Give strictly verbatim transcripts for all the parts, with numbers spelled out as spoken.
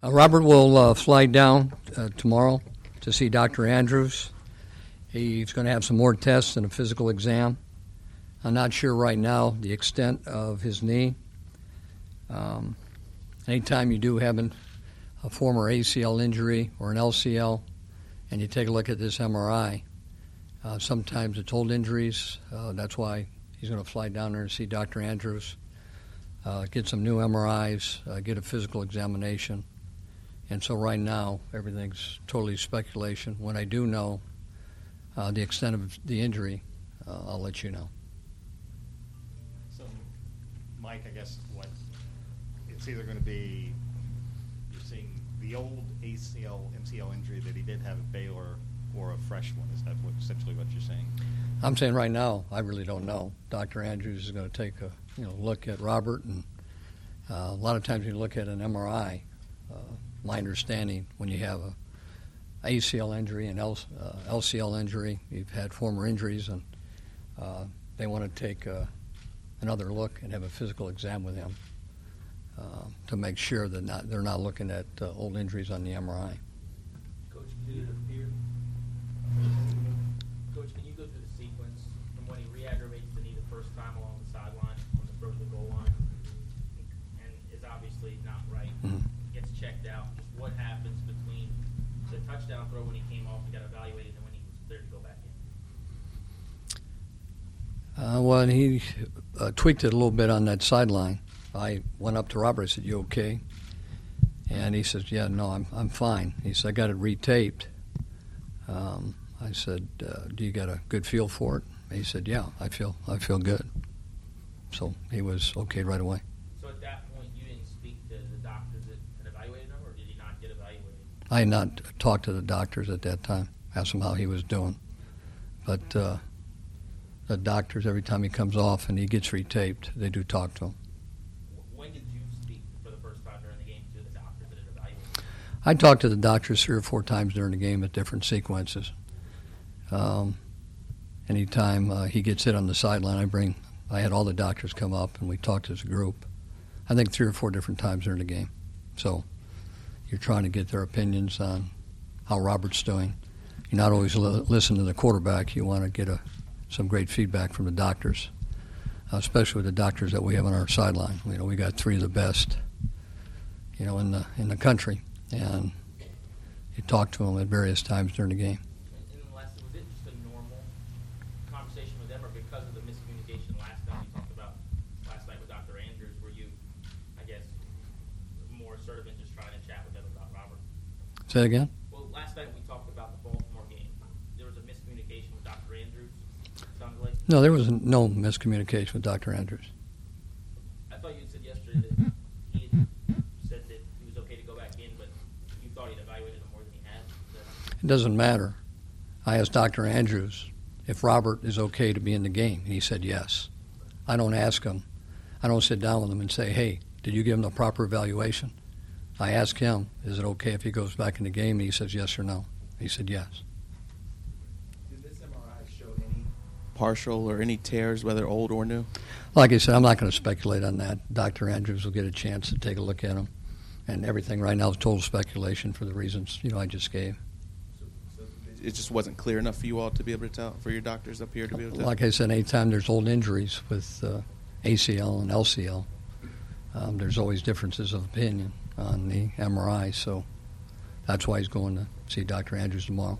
Uh, Robert will uh, fly down uh, tomorrow to see Doctor Andrews. He's going to have some more tests and a physical exam. I'm not sure right now the extent of his knee. Um, anytime you do have an, a former A C L injury or an L C L, and you take a look at this M R I, uh, sometimes it's old injuries. Uh, that's why he's going to fly down there and see Doctor Andrews, uh, get some new M R Is, uh, get a physical examination. And so right now, everything's totally speculation. When I do know uh, the extent of the injury, uh, I'll let you know. So, Mike, I guess what it's either going to be, you're seeing the old A C L, M C L injury that he did have at Baylor, or a fresh one. Is that what, essentially what you're saying? I'm saying right now, I really don't know. Doctor Andrews is going to take a you know look at Robert, and uh, a lot of times you look at an M R I. Uh, my understanding, when you have a A C L injury and L, uh, L C L injury, you've had former injuries, and uh, they want to take uh, another look and have a physical exam with him uh, to make sure that not, they're not looking at uh, old injuries on the M R I. Coach, can you interfere? Coach, can you go through the sequence from when he re-aggravates the knee the first time along the sideline on the throw to the goal line, and is obviously not right, Mm-hmm. gets checked out? Just what happens between the touchdown throw when he came off and got evaluated and when he was cleared to go back in? Uh, well, he uh, tweaked it a little bit on that sideline. I went up to Robert. I said, "You okay?" And he says, "Yeah, no, I'm I'm fine." He said, "I got it retaped." Um, I said, uh, "Do you got a good feel for it?" He said, "Yeah, I feel I feel good." So he was okay right away. So at that point, you didn't speak to the doctors that had evaluated him, or did he not get evaluated? I had not talked to the doctors at that time, asked him how he was doing. But uh, the doctors, every time he comes off and he gets retaped, they do talk to him. When did you speak for the first time during the game to the doctors that had evaluated him? I talked to the doctors three or four times during the game at different sequences. Um, anytime uh, he gets hit on the sideline, I bring, I had all the doctors come up and we talked as a group. I think three or four different times during the game. So you're trying to get their opinions on how Robert's doing. You're not always li- listening to the quarterback. You want to get a, some great feedback from the doctors, uh, especially with the doctors that we have on our sideline. You know, we got three of the best, you know, in the in the country, and you talk to them at various times during the game. And then last, was it just a normal conversation with them, or because of the miscommunication last time you talked about last night with Doctor Andrews, were you, I guess, more assertive in just trying to chat with them about Robert? Say it again? Well, last night we talked about the Baltimore game. There was a miscommunication with Doctor Andrews, sounded like. No, there was no miscommunication with Doctor Andrews. I thought you said yesterday that he had said that he was okay to go back in, but you thought he'd evaluated him more than he had. That... It doesn't matter. I asked Doctor Andrews if Robert is okay to be in the game, and he said yes. I don't ask him. I don't sit down with him and say, hey, did you give him the proper evaluation? I ask him, is it okay if he goes back in the game? And he says yes or no. He said yes. Did this M R I show any partial or any tears, whether old or new? Like I said, I'm not going to speculate on that. Doctor Andrews will get a chance to take a look at him. And everything right now is total speculation for the reasons, you know, I just gave. So, so it just wasn't clear enough for you all to be able to tell, for your doctors up here to be able to tell? Like I said, anytime there's old injuries with uh, A C L and L C L, um, there's always differences of opinion on the M R I, so that's why he's going to see Doctor Andrews tomorrow.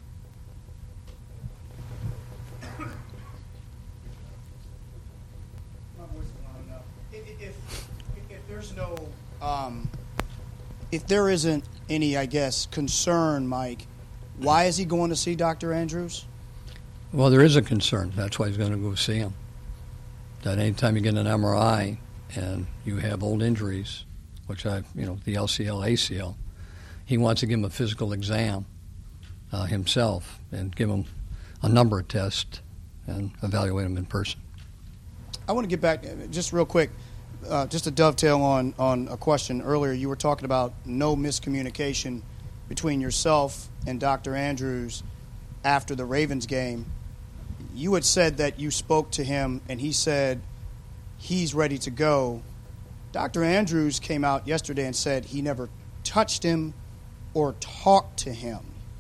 If, if, if there's no, um, if there isn't any, I guess, concern, Mike, why is he going to see Doctor Andrews? Well, there is a concern. That's why he's going to go see him. That anytime you get an M R I and you have old injuries, which I, you know, the L C L, A C L, he wants to give him a physical exam uh, himself and give him a number of tests and evaluate him in person. I want to get back, just real quick, uh, just to dovetail on, on a question earlier. You were talking about no miscommunication between yourself and Doctor Andrews after the Ravens game. You had said that you spoke to him and he said he's ready to go. Doctor Andrews came out yesterday and said he never touched him or talked to him.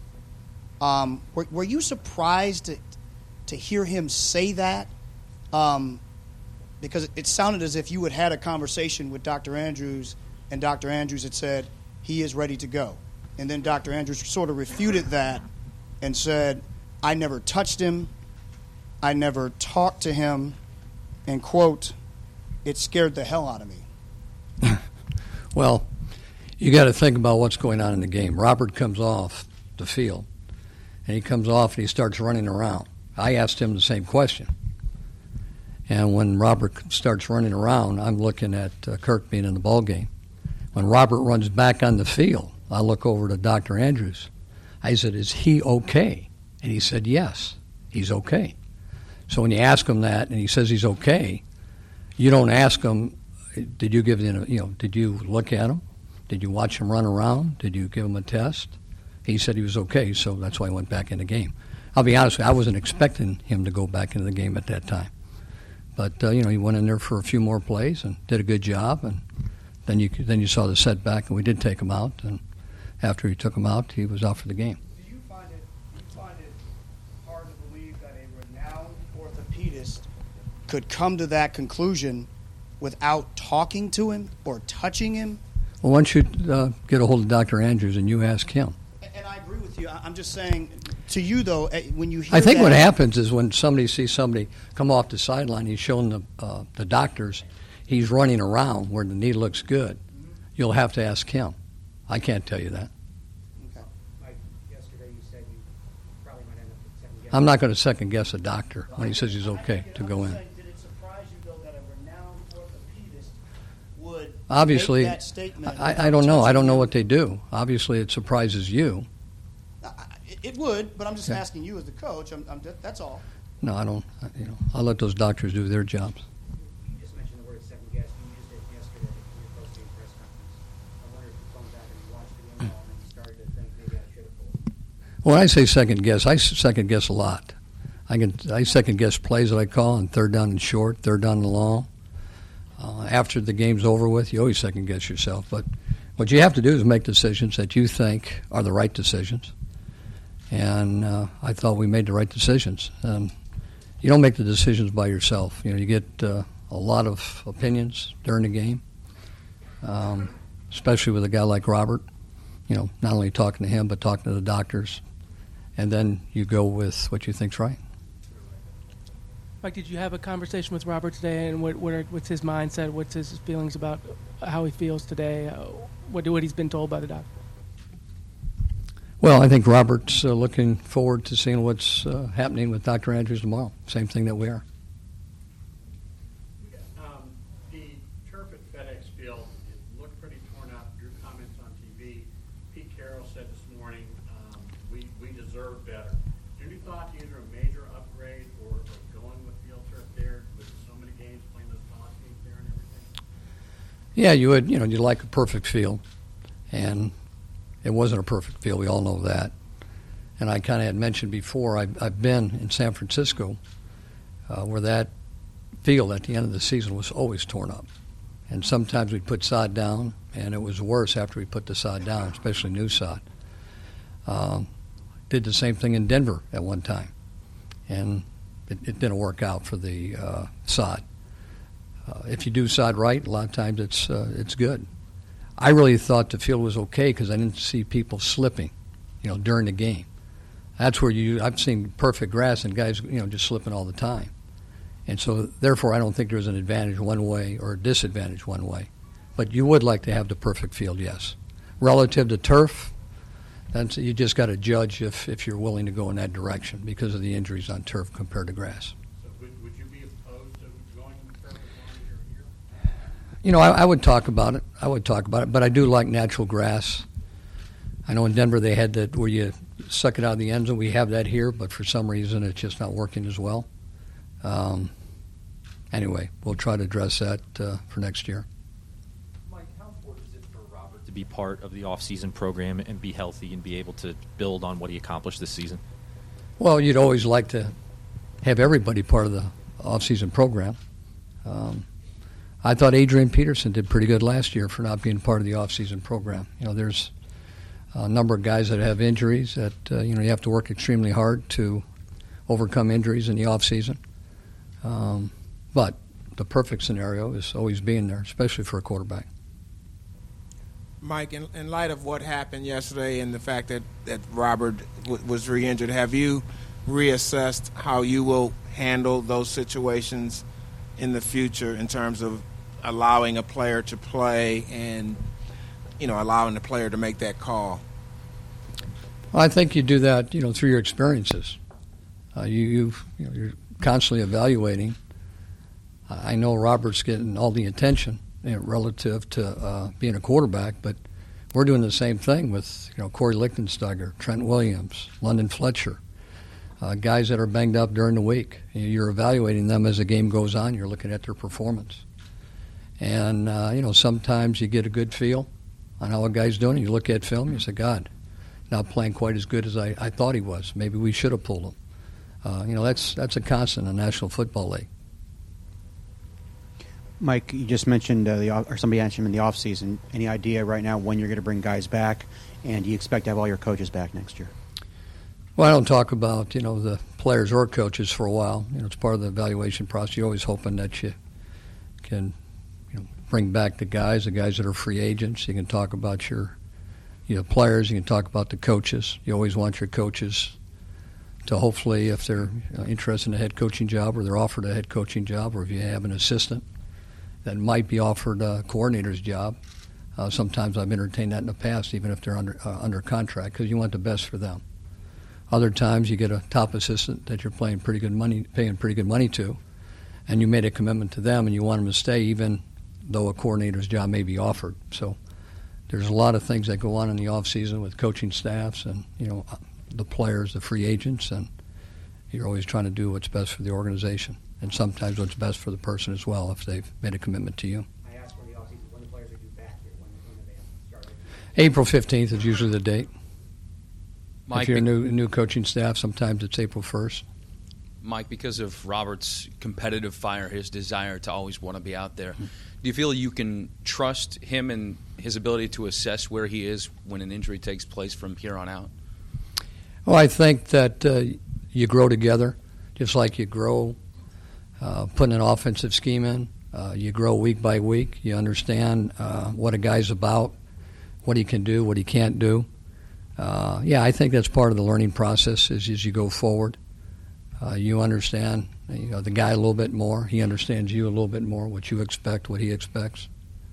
Um, were, were you surprised to, to hear him say that? Um, because it sounded as if you had had a conversation with Doctor Andrews, and Doctor Andrews had said he is ready to go. And then Doctor Andrews sort of refuted that and said, I never touched him, I never talked to him, and, quote, it scared the hell out of me. Well, you got to think about what's going on in the game. Robert comes off the field, and he comes off and he starts running around. I asked him the same question. And when Robert starts running around, I'm looking at uh, Kirk being in the ball game. When Robert runs back on the field, I look over to Doctor Andrews. I said, is he okay? And he said, yes, he's okay. So when you ask him that and he says he's okay, you don't ask him, did you give him, you know, did you look at him? Did you watch him run around? Did you give him a test? He said he was okay, so that's why he went back in the game. I'll be honest with you, I wasn't expecting him to go back into the game at that time. But, uh, you know, he went in there for a few more plays and did a good job, and then you then you saw the setback, and we did take him out, and after he took him out, he was out for the game. Do you find it, do you find it hard to believe that a renowned orthopedist could come to that conclusion without talking to him or touching him? Well, why don't you uh, get a hold of Doctor Andrews and you ask him? And I agree with you. I- I'm just saying, to you, though, eh, when you hear I think that, what happens is when somebody sees somebody come off the sideline, he's showing the uh, the doctors he's running around where the knee looks good. You'll have to ask him. I can't tell you that. Okay. Like yesterday, you said you probably might end up with second guessing. I'm not going to second guess a doctor when he says he's okay to go in. Did it surprise you, though, that a renowned orthopedist would Obviously, make that statement? I, I don't know. I don't know what they do. Obviously, it surprises you. I- I- It would, but I'm just Yeah. asking you as the coach. I'm, I'm, that's all. No, I don't. You know, I'll let those doctors do their jobs. You just mentioned the word second guess. You used it yesterday in your post-game press conference. I wonder if you've gone back and watched the game all and you started to think maybe I should have pulled. When I say second guess, I s- second guess a lot. I can I second guess plays that I call on third down and short, third down and long. Uh, after the game's over with, you always second guess yourself. But what you have to do is make decisions that you think are the right decisions. And uh, I thought we made the right decisions. Um, you don't make the decisions by yourself. You know, you get uh, a lot of opinions during the game, um, especially with a guy like Robert. You know, not only talking to him, but talking to the doctors. And then you go with what you think's right. Mike, did you have a conversation with Robert today, and what, what are, what's his mindset? What's his feelings about how he feels today? Uh, what, what he's been told by the doctor? Well, I think Robert's uh, looking forward to seeing what's uh, happening with Doctor Andrews tomorrow. Same thing that we are. Um, the turf at FedEx Field, it looked pretty torn up. Drew comments on T V. Pete Carroll said this morning, um, we, we deserve better. Is there any thought to either a major upgrade or, or going with field turf there with so many games, playing those college games there and everything? Yeah, you would. You know, you'd like a perfect field, and it wasn't a perfect field. We all know that. And I kind of had mentioned before, I've, I've been in San Francisco uh, where that field at the end of the season was always torn up. And sometimes we'd put sod down, and it was worse after we put the sod down, especially new sod. Um, did the same thing in Denver at one time, and it, it didn't work out for the uh, sod. Uh, if you do sod right, a lot of times it's uh, it's good. I really thought the field was okay because I didn't see people slipping, you know, during the game. That's where you I've seen perfect grass and guys, you know, just slipping all the time. And so, therefore, I don't think there's an advantage one way or a disadvantage one way. But you would like to have the perfect field, yes. Relative to turf, that's, you just got to judge if, if you're willing to go in that direction because of the injuries on turf compared to grass. So would, would you be opposed to going turf as long as you're here? You know, I, I would talk about it. I would talk about it, but I do like natural grass. I know in Denver they had that where you suck it out of the end zone. We have that here, but for some reason it's just not working as well. Um, anyway, we'll try to address that uh, for next year. Mike, how important is it for Robert to be part of the off-season program and be healthy and be able to build on what he accomplished this season? Well, you'd always like to have everybody part of the off-season program. Um, I thought Adrian Peterson did pretty good last year for not being part of the off-season program. You know, there's a number of guys that have injuries that, uh, you know, you have to work extremely hard to overcome injuries in the off-season. Um, but the perfect scenario is always being there, especially for a quarterback. Mike, in, in light of what happened yesterday and the fact that, that Robert w- was re-injured, have you reassessed how you will handle those situations in the future in terms of allowing a player to play and, you know, allowing the player to make that call? Well, I think you do that, you know, through your experiences. Uh, you, you've, you know, you're constantly evaluating. I know Robert's getting all the attention, you know, relative to uh, being a quarterback, but we're doing the same thing with, you know, Corey Lichtensteiger, Trent Williams, London Fletcher, uh, guys that are banged up during the week. You're evaluating them as the game goes on. You're looking at their performance. And, uh, you know, sometimes you get a good feel on how a guy's doing. You look at film, you say, God, not playing quite as good as I, I thought he was. Maybe we should have pulled him. Uh, you know, that's that's a constant in the National Football League. Mike, you just mentioned uh, the or somebody mentioned in the off season. Any idea right now when you're going to bring guys back, and do you expect to have all your coaches back next year? Well, I don't talk about, you know, the players or coaches for a while. You know, it's part of the evaluation process. You're always hoping that you can, you know, bring back the guys, the guys that are free agents. You can talk about your, you know, players. You can talk about the coaches. You always want your coaches to hopefully, if they're uh, interested in a head coaching job or they're offered a head coaching job, or if you have an assistant that might be offered a coordinator's job. Uh, sometimes I've entertained that in the past, even if they're under uh, under contract, because you want the best for them. Other times you get a top assistant that you're paying pretty good money, paying pretty good money to, and you made a commitment to them, and you want them to stay, even though a coordinator's job may be offered. So there's a lot of things that go on in the off season with coaching staffs and, you know, the players, the free agents, and you're always trying to do what's best for the organization, and sometimes what's best for the person as well if they've made a commitment to you. I asked for the offseason when the players are due back here, when, when they started. April fifteenth is usually the date. Mike, if you're a new, new coaching staff, sometimes it's April first. Mike, because of Robert's competitive fire, his desire to always want to be out there, do you feel you can trust him and his ability to assess where he is when an injury takes place from here on out? Well, I think that uh, you grow together, just like you grow uh, putting an offensive scheme in. Uh, you grow week by week. You understand uh, what a guy's about, what he can do, what he can't do. Uh, yeah, I think that's part of the learning process as, as you go forward. Uh, you understand, you know, the guy a little bit more. He understands you a little bit more, what you expect, what he expects.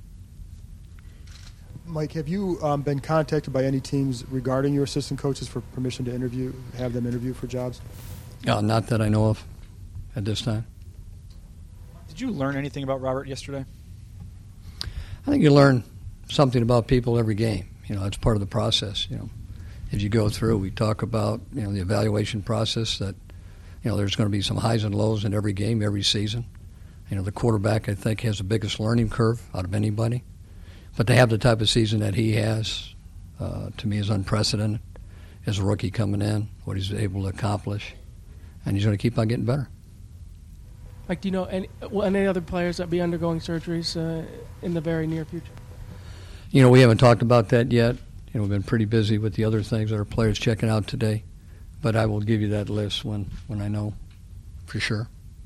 Mike, have you um, been contacted by any teams regarding your assistant coaches for permission to interview, have them interview for jobs? Uh, not that I know of at this time. Did you learn anything about Robert yesterday? I think you learn something about people every game. You know, it's part of the process. You know, as you go through, we talk about, you know, the evaluation process that, you know, there's going to be some highs and lows in every game, every season. You know, the quarterback, I think, has the biggest learning curve out of anybody. But to have the type of season that he has, uh, to me, is unprecedented. As a rookie coming in, what he's able to accomplish, and he's going to keep on getting better. Like, do you know any, well, any other players that be undergoing surgeries uh, in the very near future? You know, we haven't talked about that yet. You know, we've been pretty busy with the other things that our players checking out today. But I will give you that list when, when I know for sure.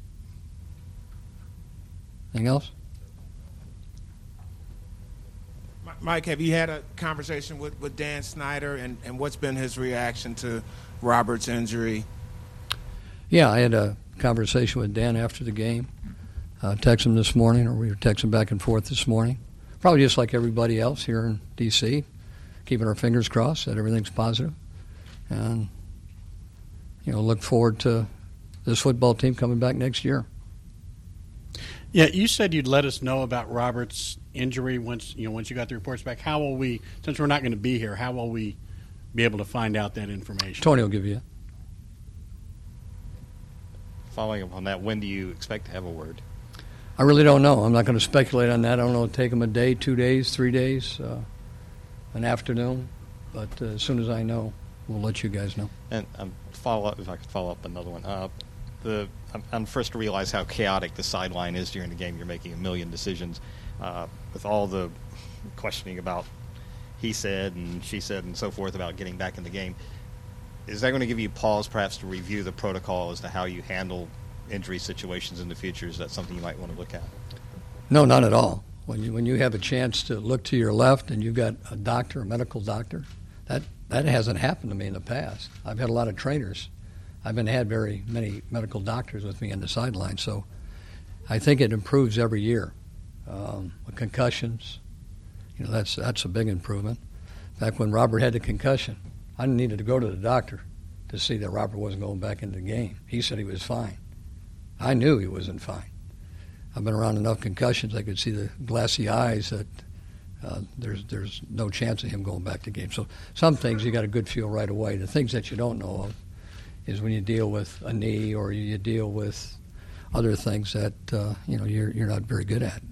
Anything else? Mike, have you had a conversation with, with Dan Snyder, and, and what's been his reaction to Robert's injury? Yeah, I had a conversation with Dan after the game. Uh, texted him this morning, or we were texting back and forth this morning. Probably just like everybody else here in D C, keeping our fingers crossed that everything's positive. And, you know, look forward to this football team coming back next year. Yeah, you said you'd let us know about Robert's injury once you know once you got the reports back. How will we, since we're not going to be here, how will we be able to find out that information? Tony will give you it. Following up on that, when do you expect to have a word? I really don't know. I'm not going to speculate on that. I don't know. It'll take them a day, two days, three days, uh, an afternoon. But uh, as soon as I know, we'll let you guys know. And um, follow up, if I could follow up another one. Uh, the I'm, I'm first to realize how chaotic the sideline is during the game. You're making a million decisions uh, with all the questioning about he said and she said and so forth about getting back in the game. Is that going to give you pause, perhaps, to review the protocol as to how you handle injury situations in the future? Is that something you might want to look at? No, not at all. When you when you have a chance to look to your left and you've got a doctor, a medical doctor, that that hasn't happened to me in the past. I've had a lot of trainers. I haven't had very many medical doctors with me on the sideline, so I think it improves every year. Um, with concussions, you know, that's that's a big improvement. In fact, when Robert had the concussion, I needed to go to the doctor to see that Robert wasn't going back into the game. He said he was fine. I knew he wasn't fine. I've been around enough concussions, I could see the glassy eyes that uh, there's there's no chance of him going back to the game. So some things you got a good feel right away. The things that you don't know of is when you deal with a knee or you deal with other things that uh, you know you're you're not very good at.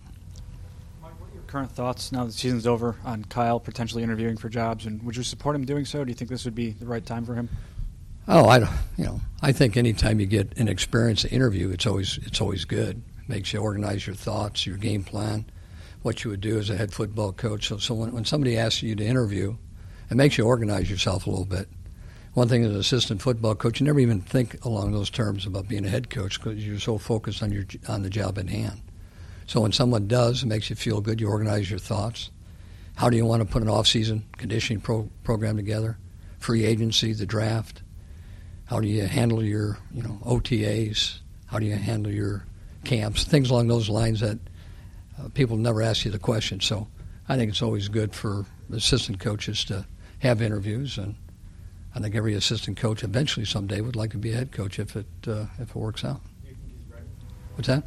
Mike, what are your current thoughts now that the season's over on Kyle potentially interviewing for jobs, and would you support him doing so? Do you think this would be the right time for him? Oh, I don't. You know, I think anytime you get an experienced interview, it's always it's always good. It makes you organize your thoughts, your game plan, what you would do as a head football coach. So, so when, when somebody asks you to interview, it makes you organize yourself a little bit. One thing as an assistant football coach, you never even think along those terms about being a head coach because you're so focused on your on the job at hand. So when someone does, it makes you feel good. You organize your thoughts. How do you want to put an off-season conditioning pro- program together? Free agency, the draft. How do you handle your, you know, O T As? How do you handle your camps? Things along those lines that uh, people never ask you the question. So I think it's always good for assistant coaches to have interviews, and I think every assistant coach eventually someday would like to be a head coach if it uh, if it works out. What's that?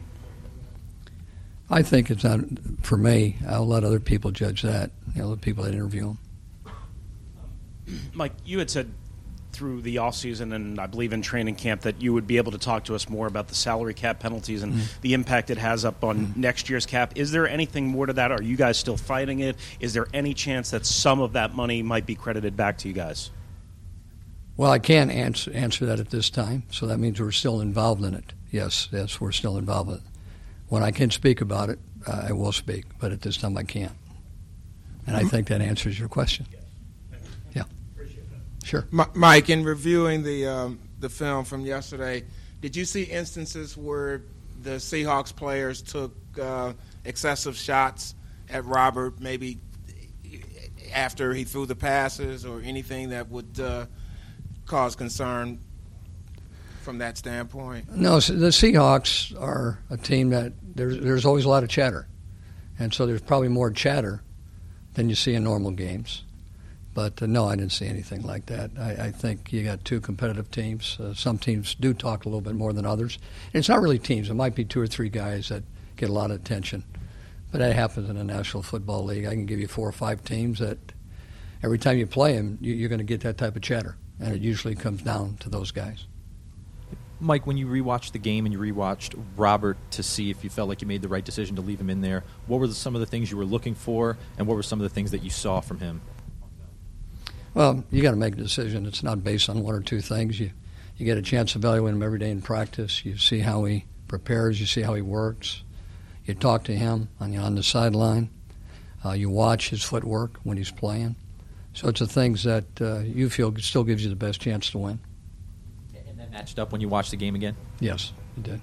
I think it's not for me. I'll let other people judge that. You know, the people that interview them. Mike, you had said through the off season and I believe in training camp that you would be able to talk to us more about the salary cap penalties and mm-hmm. the impact it has up on mm-hmm. next year's cap. Is there anything more to that? Are you guys still fighting it? Is there any chance that some of that money might be credited back to you guys? Well, I can't answer, answer that at this time, so that means we're still involved in it. Yes, yes, we're still involved in it. When I can speak about it, uh, I will speak, but at this time I can't. And I think that answers your question. Yeah. Sure. M- Mike, in reviewing the um, the film from yesterday, did you see instances where the Seahawks players took uh, excessive shots at Robert, maybe after he threw the passes, or anything that would uh, cause concern from that standpoint? No, the Seahawks are a team that there's, there's always a lot of chatter. And so there's probably more chatter than you see in normal games. But uh, no, I didn't see anything like that. I, I think you got two competitive teams. Uh, some teams do talk a little bit more than others. And it's not really teams. It might be two or three guys that get a lot of attention. But that happens in the National Football League. I can give you four or five teams that every time you play them, you, you're going to get that type of chatter. And it usually comes down to those guys. Mike, when you rewatched the game and you rewatched Robert to see if you felt like you made the right decision to leave him in there, what were the, some of the things you were looking for, and what were some of the things that you saw from him? Well, you got to make a decision. It's not based on one or two things. You you get a chance to evaluate him every day in practice. You see how he prepares. You see how he works. You talk to him on the, on the sideline. Uh, you watch his footwork when he's playing. So it's the things that uh, you feel still gives you the best chance to win. And that matched up when you watched the game again? Yes, it did.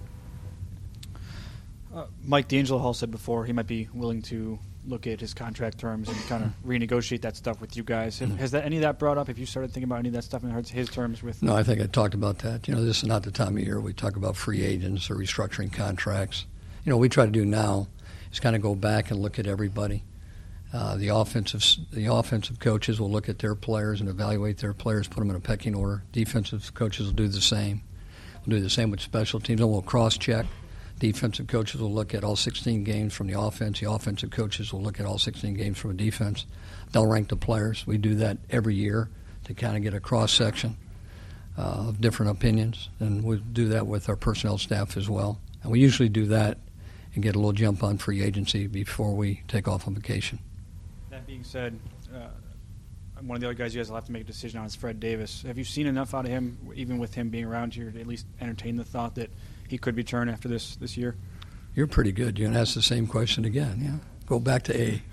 Uh, Mike D'Angelo Hall said before he might be willing to look at his contract terms and kind of renegotiate that stuff with you guys. Have, has that any of that brought up? Have you started thinking about any of that stuff in his terms with? No, I think I talked about that. You know, this is not the time of year we talk about free agents or restructuring contracts. You know, what we try to do now is kind of go back and look at everybody. Uh, the offensive the offensive coaches will look at their players and evaluate their players, put them in a pecking order. Defensive coaches will do the same. We'll do the same with special teams, and we'll cross-check. Defensive coaches will look at all sixteen games from the offense. The offensive coaches will look at all sixteen games from a defense. They'll rank the players. We do that every year to kind of get a cross-section uh, of different opinions, and we do that with our personnel staff as well. And we usually do that and get a little jump on free agency before we take off on vacation. That being said, uh, one of the other guys you guys will have to make a decision on is Fred Davis. Have you seen enough out of him, even with him being around here, to at least entertain the thought that he could return after this this year? You're pretty good. You're going to ask the same question again, yeah? Go back to A.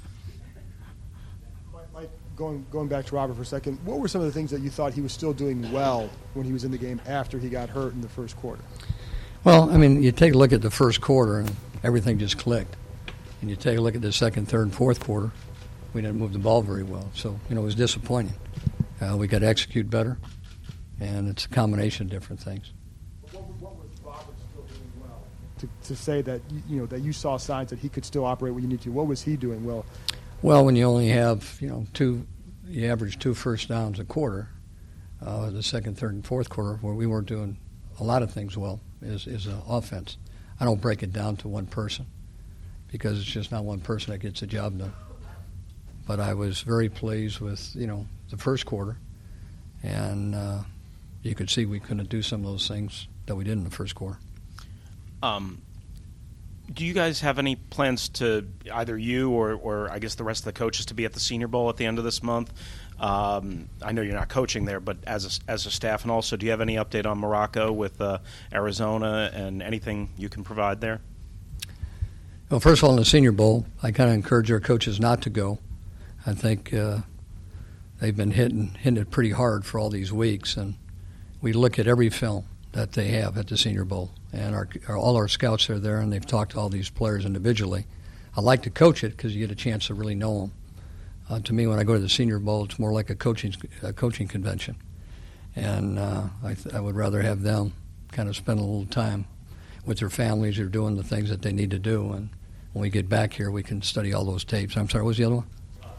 Mike, going going back to Robert for a second, what were some of the things that you thought he was still doing well when he was in the game after he got hurt in the first quarter? Well, I mean, you take a look at the first quarter and everything just clicked. And you take a look at the second, third, and fourth quarter, we didn't move the ball very well. So, you know, it was disappointing. Uh, we got to execute better, and it's a combination of different things. What, what was Robert still doing well? To, to say that, you know, that you saw signs that he could still operate when you need to, what was he doing well? Well, when you only have, you know, two, you average two first downs a quarter, uh, the second, third, and fourth quarter, where we weren't doing a lot of things well, is, is uh, offense. I don't break it down to one person because it's just not one person that gets the job done. But I was very pleased with, you know, the first quarter, and uh, you could see we couldn't do some of those things that we did in the first quarter. Um, do you guys have any plans to, either you or, or I guess the rest of the coaches, to be at the Senior Bowl at the end of this month? Um, I know you're not coaching there, but as a, as a staff, and also, do you have any update on Morocco with uh, Arizona and anything you can provide there? Well, first of all, in the Senior Bowl, I kind of encourage our coaches not to go. I think uh, they've been hitting, hitting it pretty hard for all these weeks, and we look at every film that they have at the Senior Bowl, and our, our, all our scouts are there, and they've talked to all these players individually. I like to coach it because you get a chance to really know them. Uh, to me, when I go to the Senior Bowl, it's more like a coaching a coaching convention, and uh, I, th- I would rather have them kind of spend a little time with their families or doing the things that they need to do, and when we get back here, we can study all those tapes. I'm sorry, what was the other one?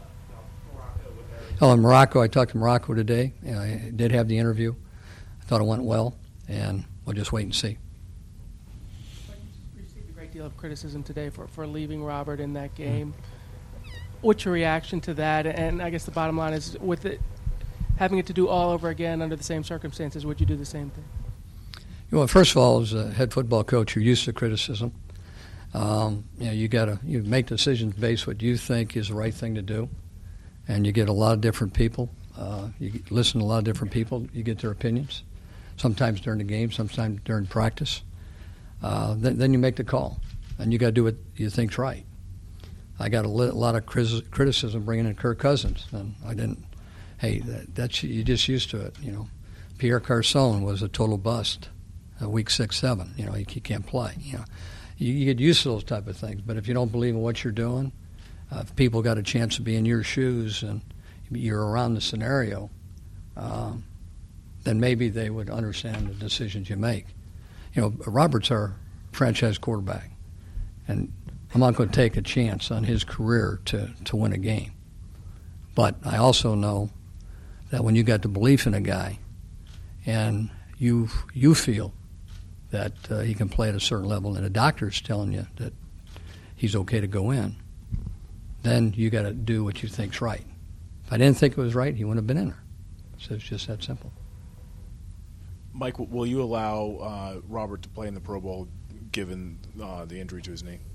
Oh, in Morocco, I talked to Morocco today. And I did have the interview. I thought it went well, and we'll just wait and see. You received a great deal of criticism today for, for leaving Robert in that game. What's your reaction to that? And I guess the bottom line is, with it having it to do all over again under the same circumstances, would you do the same thing? Well, first of all, as a head football coach, you're used to criticism. Um, you know, you got to you make decisions based on what you think is the right thing to do. And you get a lot of different people. Uh, you listen to a lot of different people. You get their opinions, sometimes during the game, sometimes during practice. Uh, then, then you make the call, and you got to do what you think's right. I got a, li- a lot of criticism bringing in Kirk Cousins, and I didn't. Hey, that, that's you're just used to it, you know. Pierre Garçon was a total bust, uh, week six, seven. You know, he, he can't play. You know, you, you get used to those type of things. But if you don't believe in what you're doing, Uh, if people got a chance to be in your shoes and you're around the scenario, um, then maybe they would understand the decisions you make. You know, Robert's our franchise quarterback, and I'm not going to take a chance on his career to, to win a game. But I also know that when you got the belief in a guy and you you feel that uh, he can play at a certain level and the doctor's telling you that he's okay to go in, then you got to do what you think's right. If I didn't think it was right, he wouldn't have been in there. So it's just that simple. Mike, will you allow uh, Robert to play in the Pro Bowl given uh, the injury to his knee?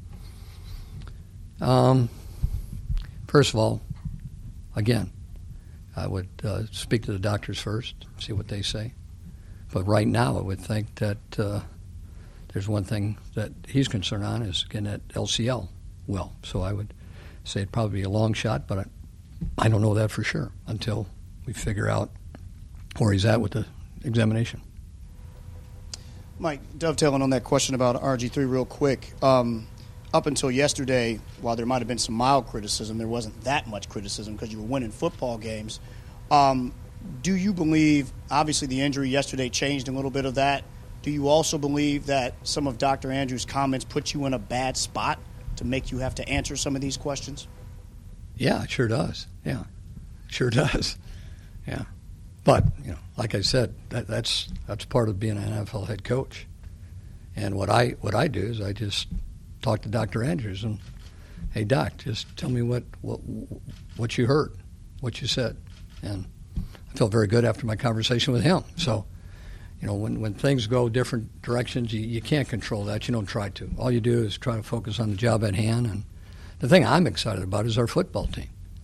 Um, first of all, again, I would uh, speak to the doctors first, see what they say. But right now I would think that uh, there's one thing that he's concerned on is getting that L C L well. So I would say it'd probably be a long shot, but I, I don't know that for sure until we figure out where he's at with the examination. Mike, dovetailing on that question about R G three real quick, um, up until yesterday, while there might have been some mild criticism, there wasn't that much criticism because you were winning football games. Um, do you believe, obviously the injury yesterday changed a little bit of that, do you also believe that some of Doctor Andrews' comments put you in a bad spot to make you have to answer some of these questions? Yeah, it sure does. Yeah, sure does. Yeah. But, you know, like I said, that, that's that's part of being an N F L head coach. And what I what I do is I just talk to Doctor Andrews and, hey, Doc, just tell me what, what what you heard, what you said. And I felt very good after my conversation with him. So, you know, when, when things go different directions, you, you can't control that. You don't try to. All you do is try to focus on the job at hand. And the thing I'm excited about is our football team.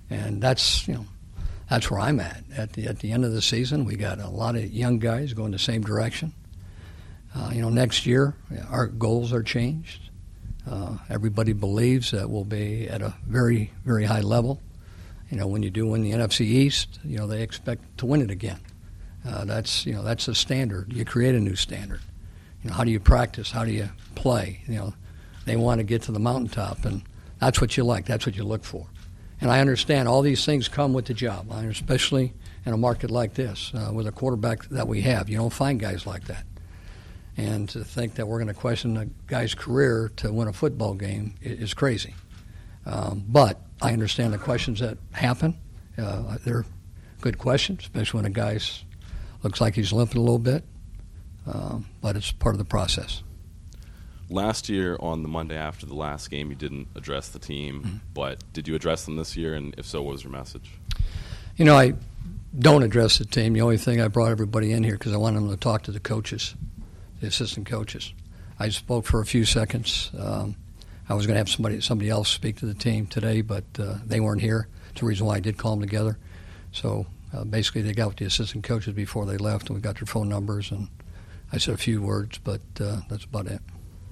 And that's, you know, that's where I'm at. At the, at the end of the season, we got a lot of young guys going the same direction. Uh, you know, next year, our goals are changed. Uh, everybody believes that we'll be at a very, very high level. You know, when you do win the N F C East, you know, they expect to win it again. Uh, that's, you know, that's a standard. You create a new standard. You know, how do you practice? How do you play? You know, they want to get to the mountaintop, and that's what you like. That's what you look for. And I understand all these things come with the job, especially in a market like this, uh, with a quarterback that we have. You don't find guys like that. And to think that we're going to question a guy's career to win a football game is crazy. Um, but I understand the questions that happen. Uh, they're good questions, especially when a guy's looks like he's limping a little bit. Um, but it's part of the process. Last year on the Monday after the last game, you didn't address the team, mm-hmm. but did you address them this year, and if so, what was your message? You know, I don't address the team. The only thing, I brought everybody in here because I wanted them to talk to the coaches, the assistant coaches. I spoke for a few seconds. Um, I was going to have somebody somebody else speak to the team today, but uh, they weren't here. It's the reason why I did call them together. So uh, basically they got with the assistant coaches before they left, and we got their phone numbers, and I said a few words, but uh, that's about it.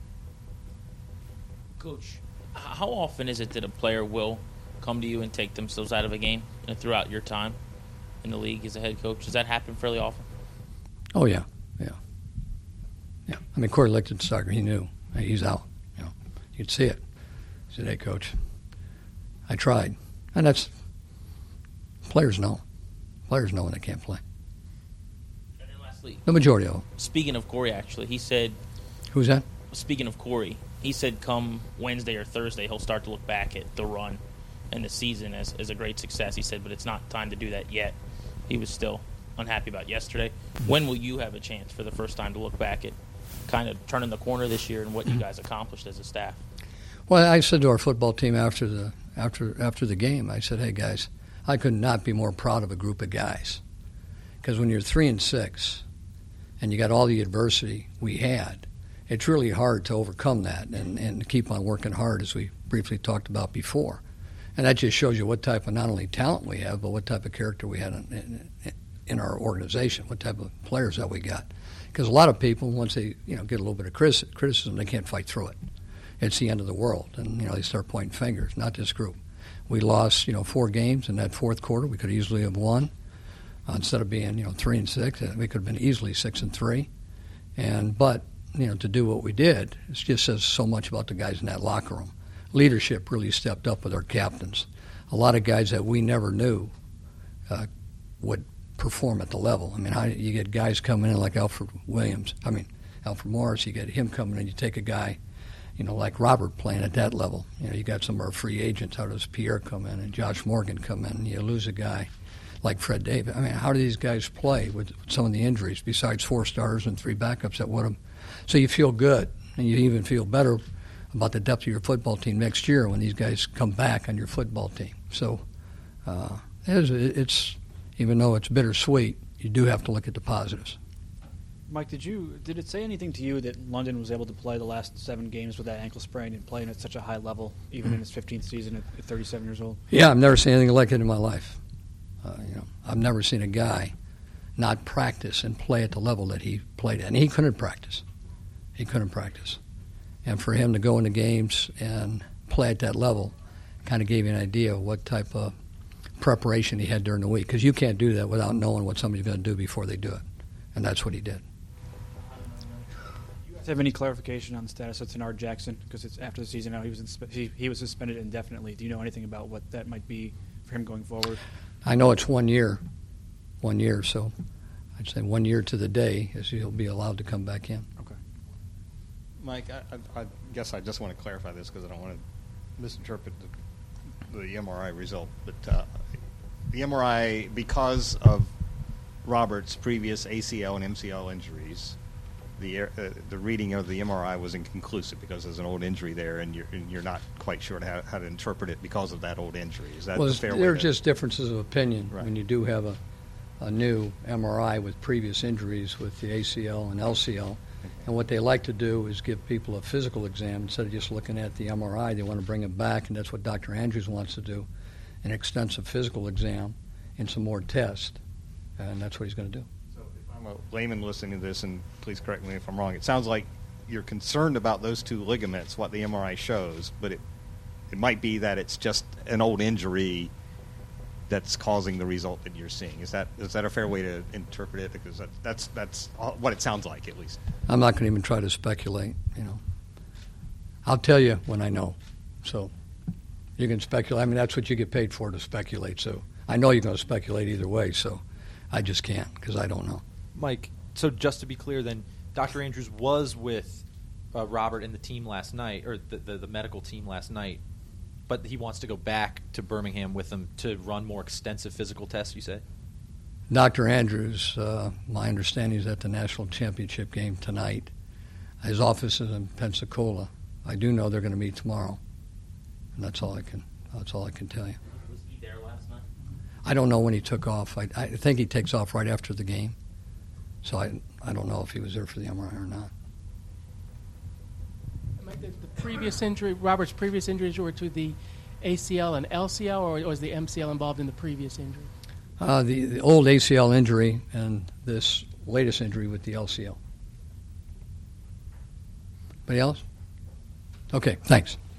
Coach, how often is it that a player will come to you and take themselves out of a game and throughout your time in the league as a head coach? Does that happen fairly often? Oh, yeah, yeah. Yeah, I mean, Corey Lichtensteiger, he knew. Hey, he's out. You know, you could see it. He said, hey, Coach, I tried. And that's, players know. Players know when they can't play. And then lastly, the majority of them. Speaking of Corey, actually, he said. Who's that? Speaking of Corey, he said come Wednesday or Thursday he'll start to look back at the run and the season as, as a great success. He said, but it's not time to do that yet. He was still unhappy about yesterday. When will you have a chance for the first time to look back at kind of turning the corner this year and what you guys accomplished as a staff? Well, I said to our football team after the after after the game, I said, hey, guys, I could not be more proud of a group of guys. Because when you're three and six and you got all the adversity we had, it's really hard to overcome that and, and keep on working hard, as we briefly talked about before. And that just shows you what type of not only talent we have, but what type of character we had in, in, in our organization, what type of players that we got. Because a lot of people, once they you know get a little bit of criticism, they can't fight through it. It's the end of the world, and you know they start pointing fingers. Not this group. We lost you know four games in that fourth quarter. We could easily have won. Uh, instead of being you know three and six, we could have been easily six and three. And but you know to do what we did, it just says so much about the guys in that locker room. Leadership really stepped up with our captains. A lot of guys that we never knew uh, would perform at the level. I mean, how, you get guys coming in like Alfred Williams. I mean, Alfred Morris. You get him coming in. You take a guy, you know, like Robert playing at that level. You know, you got some of our free agents. How does Pierre come in and Josh Morgan come in? You lose a guy like Fred Davis. I mean, how do these guys play with, with some of the injuries? Besides four starters and three backups that would have. So you feel good, and you even feel better about the depth of your football team next year when these guys come back on your football team. So uh, it's, it's even though it's bittersweet, you do have to look at the positives. Mike, did you did it say anything to you that London was able to play the last seven games with that ankle sprain and playing at such a high level, even mm-hmm. in his fifteenth season at, at thirty-seven years old? Yeah, I've never seen anything like it in my life. Uh, you know, I've never seen a guy not practice and play at the level that he played at, and he couldn't practice. He couldn't practice. And for him to go into games and play at that level kind of gave you an idea of what type of preparation he had during the week. Because you can't do that without knowing what somebody's going to do before they do it. And that's what he did. Do you guys have any clarification on the status of Tenard Jackson? Because it's after the season now, he was in, he, he was suspended indefinitely. Do you know anything about what that might be for him going forward? I know it's one year. One year, so I'd say one year to the day is he'll be allowed to come back in. Okay. Mike, I, I, I guess I just want to clarify this because I don't want to misinterpret the, the M R I result. But uh, the M R I, because of Robert's previous A C L and M C L injuries, the uh, the reading of the M R I was inconclusive because there's an old injury there, and you're and you're not quite sure how, how to interpret it because of that old injury. Is that well, a fair way? There are to... just differences of opinion right. when you do have a, a new M R I with previous injuries with the A C L and L C L. And what they like to do is give people a physical exam instead of just looking at the M R I. They want to bring it back, and that's what Doctor Andrews wants to do, an extensive physical exam and some more tests, and that's what he's going to do. So if I'm a layman listening to this, and please correct me if I'm wrong, it sounds like you're concerned about those two ligaments, what the M R I shows, but it it might be that it's just an old injury that's causing the result that you're seeing. Is that is that a fair way to interpret it? Because that, that's that's what it sounds like, at least. I'm not going to even try to speculate. You know, I'll tell you when I know. So you can speculate. I mean, that's what you get paid for, to speculate. So I know you're going to speculate either way. So I just can't because I don't know. Mike, so just to be clear, then Doctor Andrews was with uh, Robert and the team last night, or the, the the medical team last night. But he wants to go back to Birmingham with them to run more extensive physical tests, you say? Doctor Andrews, uh, my understanding is at the national championship game tonight. His office is in Pensacola. I do know they're going to meet tomorrow, and that's all I can. That's all I can tell you. Was he there last night? I don't know when he took off. I, I think he takes off right after the game, so I I don't know if he was there for the M R I or not. Mike, the, the previous injury, Robert's previous injuries were to the A C L and L C L, or was the M C L involved in the previous injury? Uh, the, the old A C L injury and this latest injury with the L C L. Anybody else? Okay, thanks.